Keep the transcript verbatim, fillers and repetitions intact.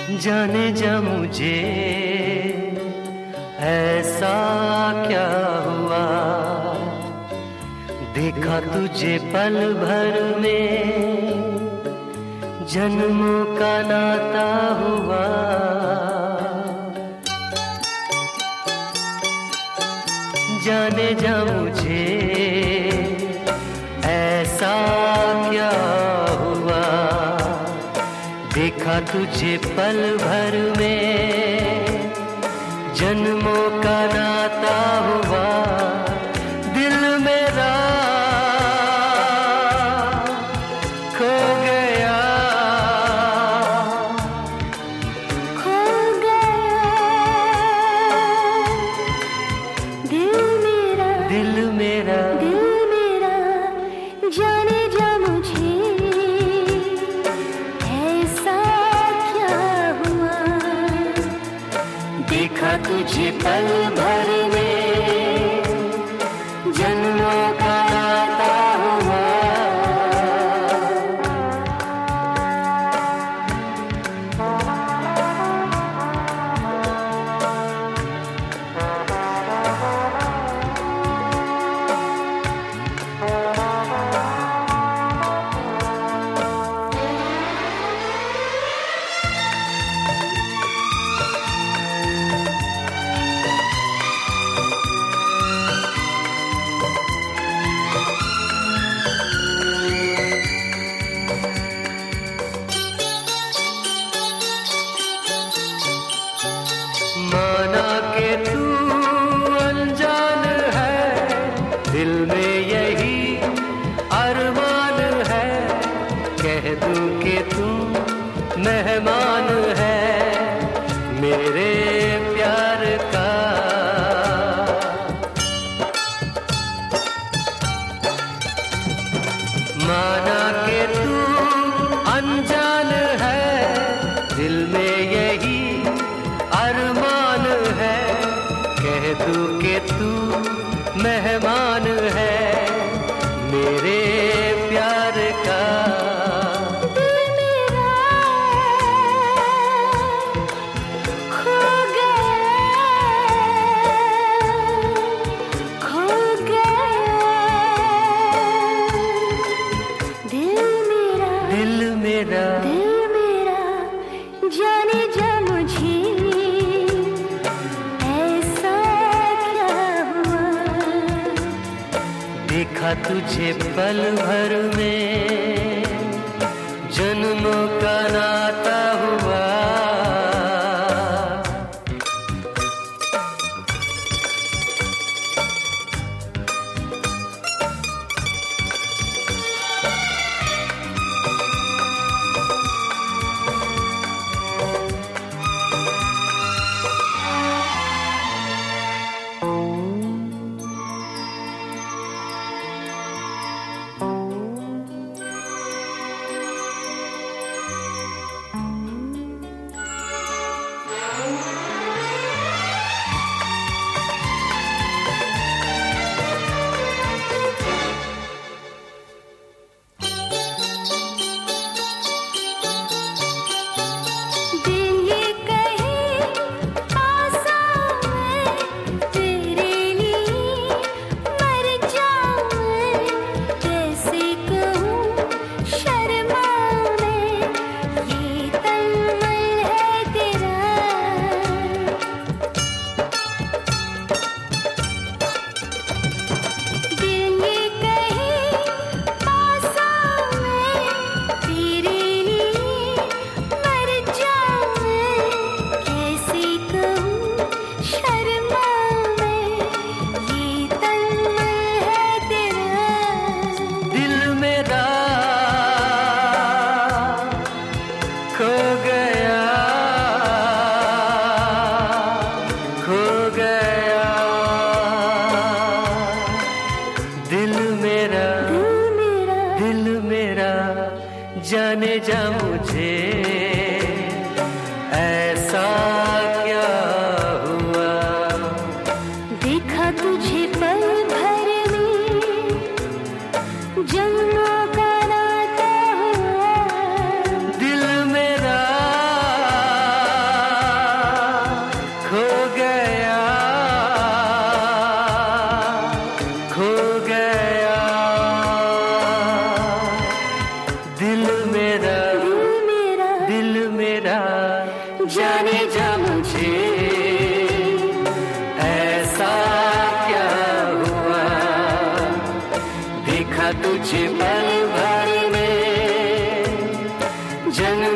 जाने जा मुझे ऐसा क्या हुआ, देखा तुझे पल भर में जन्मों का नाता हुआ। जाने जा मुझे ऐसा क्या हुआ, देखा तुझे पल भर में जन्मों का नाता हुआ। दिल मेरा खो गया, खो गया दिल मेरा, दिल मेरा, दिल मेरा। जाने जा मुझे ऐसा क्या हुआ, देखा तुझे पल भर में जन्मों का नाता हुआ। माना के तू अनजान है, दिल में यही अरमान है। कह दूं कि तू मेहमान है मेरे प्यार का। माना के तू अनजान है, दिल में यही अरमान है। कह दूं कि तू मेहमान है मेरे प्यार का। दिल मेरा खो गया, खो गया दिल मेरा, दिल मेरा, दिल मेरा। जाने जा मुझे ऐसा क्या हुआ, देखा तुझे पल भर में जन्मों का नाता हुआ। खो गया, खो गया दिल मेरा, दिल मेरा, दिल मेरा। जाने जा मुझे ऐसा क्या हुआ, देखा तुझे पल भर में जन्मों का नाता हुआ। दिल मेरा मेरा जाने जा मुझे ऐसा क्या हुआ, देखा तुझे पल भर में जन्म